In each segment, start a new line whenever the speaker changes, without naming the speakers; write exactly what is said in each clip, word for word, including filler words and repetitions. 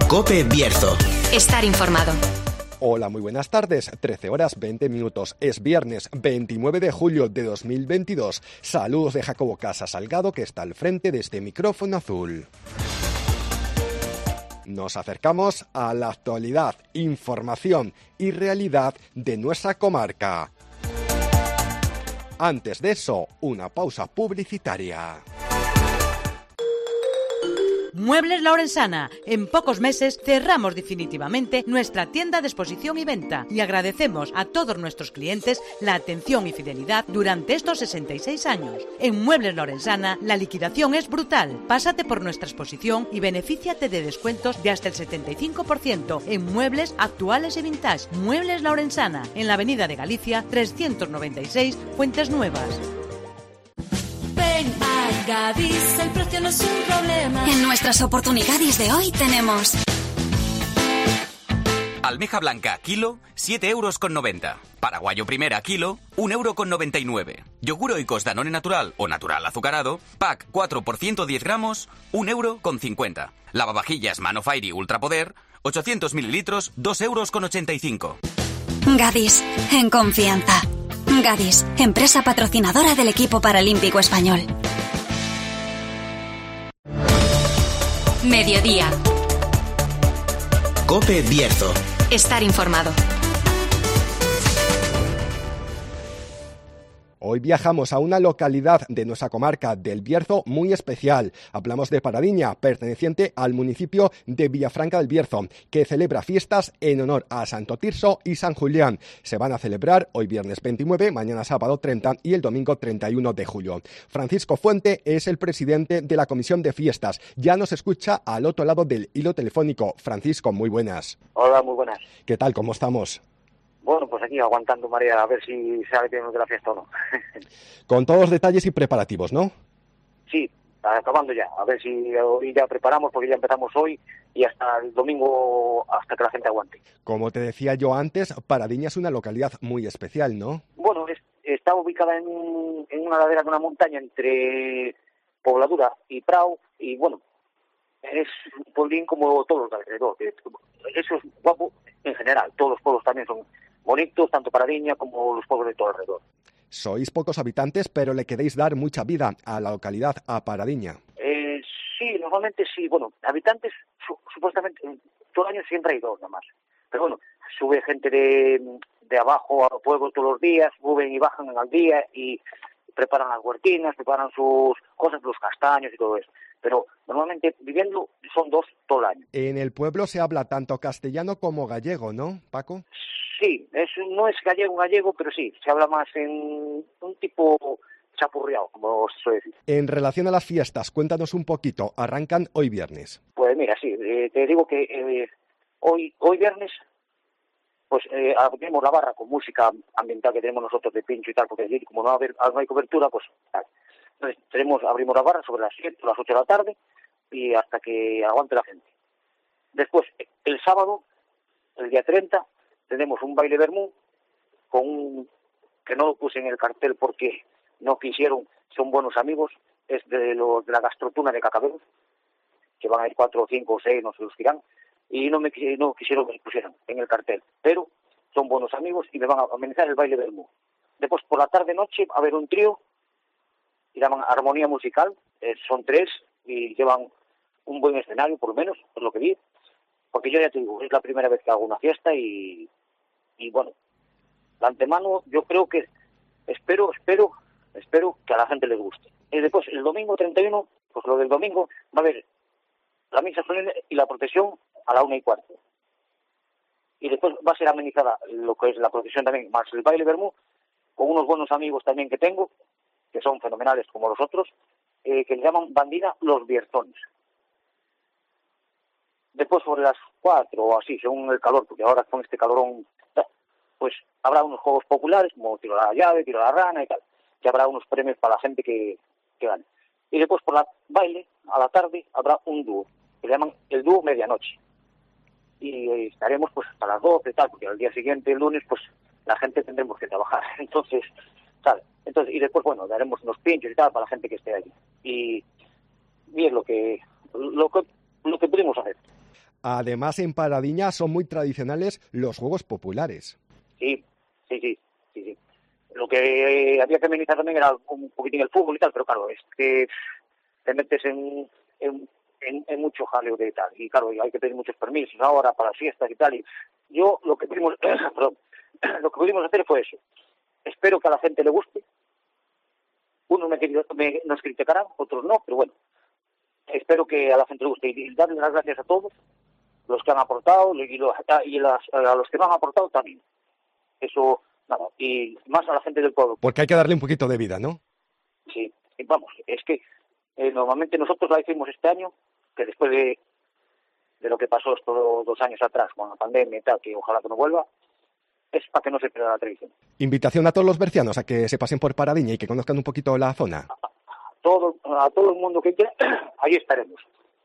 COPE Bierzo.
Estar informado.
Hola, muy buenas tardes. trece horas veinte minutos. Es viernes veintinueve de julio de dos mil veintidós. Saludos de Jacobo Casa Salgado, que está al frente de este micrófono azul. Nos acercamos a la actualidad, información y realidad de nuestra comarca. Antes de eso, una pausa publicitaria.
Muebles La Orensana. En pocos meses cerramos definitivamente nuestra tienda de exposición y venta y agradecemos a todos nuestros clientes la atención y fidelidad durante estos sesenta y seis años. En Muebles La Orensana la liquidación es brutal. Pásate por nuestra exposición y benefíciate de descuentos de hasta el setenta y cinco por ciento en muebles actuales y vintage. Muebles La Orensana, en la Avenida de Galicia trescientos noventa y seis, Fuentes Nuevas.
Ven a Gadis, el precio no es un problema.
En nuestras oportunidades de hoy tenemos
almeja blanca, kilo, siete euros con noventa. Paraguayo primera, kilo, un euro con noventa y nueve. Yogur Oikos Danone natural o natural azucarado, pack cuatro por ciento diez gramos, un euro con cincuenta. Lavavajillas Mano Fairy Ultra Poder, ochocientos mililitros, dos euros con ochenta y cinco.
Gadis, en confianza. Gadis, empresa patrocinadora del equipo paralímpico español. Mediodía.
COPE Bierzo.
Estar informado.
Hoy viajamos a una localidad de nuestra comarca del Bierzo muy especial. Hablamos de Paradiña, perteneciente al municipio de Villafranca del Bierzo, que celebra fiestas en honor a Santo Tirso y San Julián. Se van a celebrar hoy viernes veintinueve, mañana sábado treinta y el domingo treinta y uno de julio. Francisco Fuente es el presidente de la Comisión de Fiestas. Ya nos escucha al otro lado del hilo telefónico. Francisco, muy buenas.
Hola, muy buenas.
¿Qué tal? ¿Cómo estamos?
Bueno, pues aquí aguantando, María, a ver si sabe bien de la fiesta o no.
Con todos los detalles y preparativos, ¿no?
Sí, acabando ya. A ver si hoy ya preparamos, porque ya empezamos hoy y hasta el domingo, hasta que la gente aguante.
Como te decía yo antes, Paradiña es una localidad muy especial, ¿no?
Bueno, es, está ubicada en, en una ladera de una montaña entre Pobladura y Prau, y bueno, es un pueblín como todos los de alrededor. Eso es guapo en general. Todos los pueblos también son bonitos, tanto Paradiña como los pueblos de todo alrededor.
Sois pocos habitantes, pero le queréis dar mucha vida a la localidad, a Paradiña.
Eh, sí, normalmente sí. Bueno, habitantes, su, supuestamente, todo el año siempre hay dos, nada más. Pero bueno, sube gente de, de abajo a pueblo todos los días, suben y bajan al día y preparan las huertinas, preparan sus cosas, los castaños y todo eso. Pero normalmente viviendo son dos todo el año.
En el pueblo se habla tanto castellano como gallego, ¿no, Paco?
Sí, es, no es gallego gallego, pero sí, se habla más en un tipo chapurreado, como se suele decir.
En relación a las fiestas, cuéntanos un poquito, arrancan hoy viernes.
Pues mira, sí, eh, te digo que eh, hoy hoy viernes, pues eh, abrimos la barra con música ambiental que tenemos nosotros de pincho y tal, porque allí como no, haber, no hay cobertura, pues tal. Entonces tenemos, abrimos la barra sobre las siete o las ocho de la tarde y hasta que aguante la gente. Después, el sábado, el día treinta, tenemos un baile vermú con un que no lo puse en el cartel porque no quisieron, son buenos amigos, es de los de la gastrotuna de Cacabelos, que van a ir cuatro o cinco o seis, no se los dirán, y no me no quisieron que me pusieran en el cartel, pero son buenos amigos y me van a amenizar el baile vermú. Después por la tarde noche va a haber un trío y llaman Armonía Musical, eh, son tres y llevan un buen escenario, por lo menos, es lo que vi, porque yo ya te digo, es la primera vez que hago una fiesta y, y bueno, de antemano yo creo que, espero, espero, espero que a la gente les guste. Y después, el domingo treinta y uno, pues lo del domingo, va a haber la misa solemne y la procesión a la una y cuarto. Y después va a ser amenizada lo que es la procesión también, más el baile vermú, con unos buenos amigos también que tengo, que son fenomenales como los otros, eh, que le llaman Bandina Los Bierzones. Después sobre las cuatro o así, según el calor, porque ahora con este calorón, pues habrá unos juegos populares, como tiro a la llave, tiro a la rana y tal, que habrá unos premios para la gente que, que gane. Y después por la baile, a la tarde, habrá un dúo, que le llaman el dúo medianoche. Y eh, estaremos pues hasta las doce y tal, porque al día siguiente, el lunes, pues la gente tendremos que trabajar. Entonces, ¿sabes? Entonces, y después, bueno, daremos unos pinchos y tal para la gente que esté allí. Y, y es lo que, lo que, lo que pudimos hacer.
Además, en Paradiña son muy tradicionales los juegos populares.
Sí, sí, sí, sí, sí. Lo que había que amenizar también era un poquitín el fútbol y tal, pero claro, es que te metes en, en, en, en mucho jaleo de tal. Y claro, hay que pedir muchos permisos ahora para las fiestas y tal. Y yo lo que pudimos, perdón, lo que pudimos hacer fue eso. Espero que a la gente le guste. Unos me, me, nos criticarán, otros no, pero bueno. Espero que a la gente le guste. Y darles las gracias a todos los que han aportado y, los, y las, a los que no han aportado también. Eso, nada, y más a la gente del pueblo.
Porque hay que darle un poquito de vida, ¿no?
Sí, vamos, es que eh, normalmente nosotros la hicimos este año, que después de, de lo que pasó estos dos años atrás con la pandemia y tal, que ojalá que no vuelva, es para que no se pierda la tradición.
Invitación a todos los bercianos a que se pasen por Paradiña y que conozcan un poquito la zona.
A, a, todo, a todo el mundo que quiera, ahí estaremos.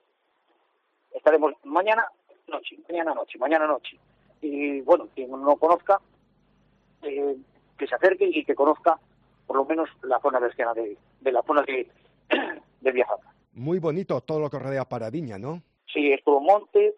Estaremos mañana noche, mañana noche, mañana noche. Y bueno, quien no conozca, eh, que se acerque y que conozca por lo menos la zona berciana de, de la zona de, de Villafranca.
Muy bonito todo lo que rodea Paradiña, ¿no?
Sí, es todo monte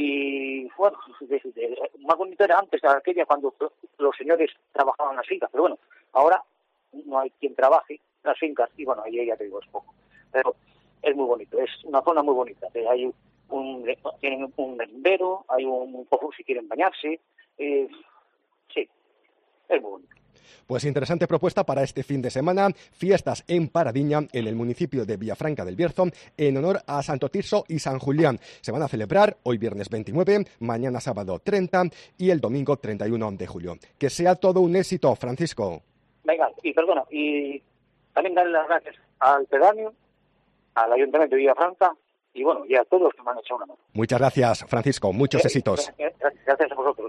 y bueno, de, de, más bonito era antes, aquella cuando los señores trabajaban las fincas, pero bueno, ahora no hay quien trabaje las fincas y bueno, ahí ya te digo, es poco. Pero es muy bonito, es una zona muy bonita, hay un, tienen un merendero, hay un poco si quieren bañarse, eh, sí, es muy bonito.
Pues interesante propuesta para este fin de semana, fiestas en Paradiña, en el municipio de Villafranca del Bierzo, en honor a Santo Tirso y San Julián. Se van a celebrar hoy viernes veintinueve, mañana sábado treinta y el domingo treinta y uno de julio. Que sea todo un éxito, Francisco.
Venga, y perdona, y también darle las gracias al pedáneo, al Ayuntamiento de Villafranca, y bueno, y a todos los que me han echado una mano.
Muchas gracias, Francisco, muchos
eh,
éxitos.
Gracias, gracias a vosotros.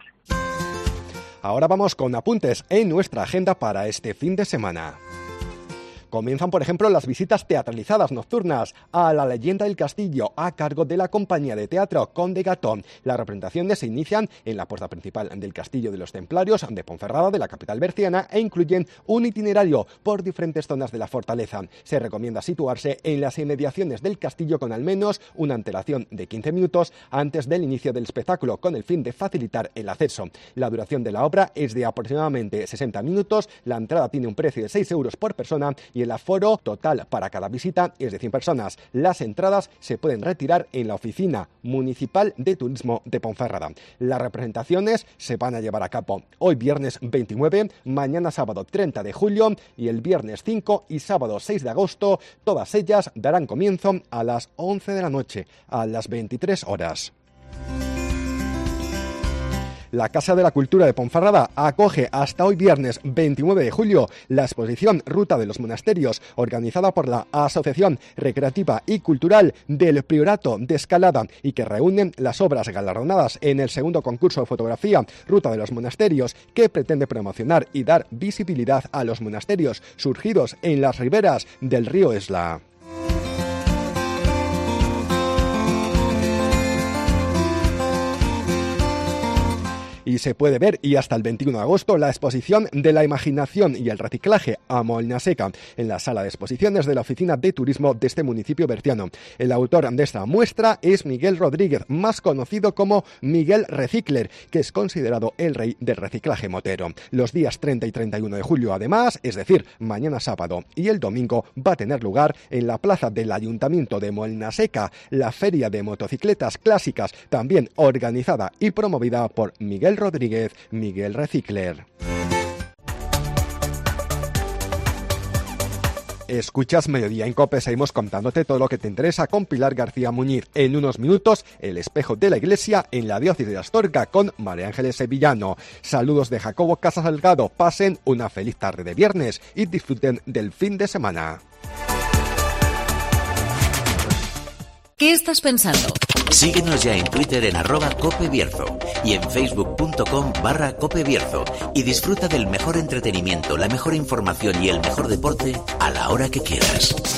Ahora vamos con apuntes en nuestra agenda para este fin de semana. Comienzan, por ejemplo, las visitas teatralizadas nocturnas a La Leyenda del Castillo a cargo de la compañía de teatro Conde Gatón. Las representaciones se inician en la puerta principal del Castillo de los Templarios de Ponferrada, de la capital berciana, e incluyen un itinerario por diferentes zonas de la fortaleza. Se recomienda situarse en las inmediaciones del castillo con al menos una antelación de quince minutos antes del inicio del espectáculo, con el fin de facilitar el acceso. La duración de la obra es de aproximadamente sesenta minutos, la entrada tiene un precio de seis euros por persona y el aforo total para cada visita es de cien personas. Las entradas se pueden retirar en la Oficina Municipal de Turismo de Ponferrada. Las representaciones se van a llevar a cabo hoy viernes veintinueve, mañana sábado treinta de julio y el viernes cinco y sábado seis de agosto. Todas ellas darán comienzo a las once de la noche, a las veintitrés horas. La Casa de la Cultura de Ponferrada acoge hasta hoy viernes veintinueve de julio la exposición Ruta de los Monasterios, organizada por la Asociación Recreativa y Cultural del Priorato de Escalada y que reúnen las obras galardonadas en el segundo concurso de fotografía Ruta de los Monasterios, que pretende promocionar y dar visibilidad a los monasterios surgidos en las riberas del río Esla. Y se puede ver, y hasta el veintiuno de agosto, la exposición de la imaginación y el reciclaje a Molina Seca en la sala de exposiciones de la Oficina de Turismo de este municipio berciano. El autor de esta muestra es Miguel Rodríguez, más conocido como Miguel Recicler, que es considerado el rey del reciclaje motero. Los días treinta y treinta y uno de julio, además, es decir, mañana sábado y el domingo, va a tener lugar en la plaza del Ayuntamiento de Molina Seca la Feria de Motocicletas Clásicas, también organizada y promovida por Miguel Rodríguez, Miguel Recicler. Escuchas Mediodía en COPE, seguimos contándote todo lo que te interesa con Pilar García Muñiz. En unos minutos, el espejo de la iglesia en la diócesis de Astorga con María Ángeles Sevillano. Saludos de Jacobo Casas Salgado, pasen una feliz tarde de viernes y disfruten del fin de semana.
¿Qué estás pensando?
Síguenos ya en Twitter en arroba copebierzo y en facebook.com barra copebierzo y disfruta del mejor entretenimiento, la mejor información y el mejor deporte a la hora que quieras.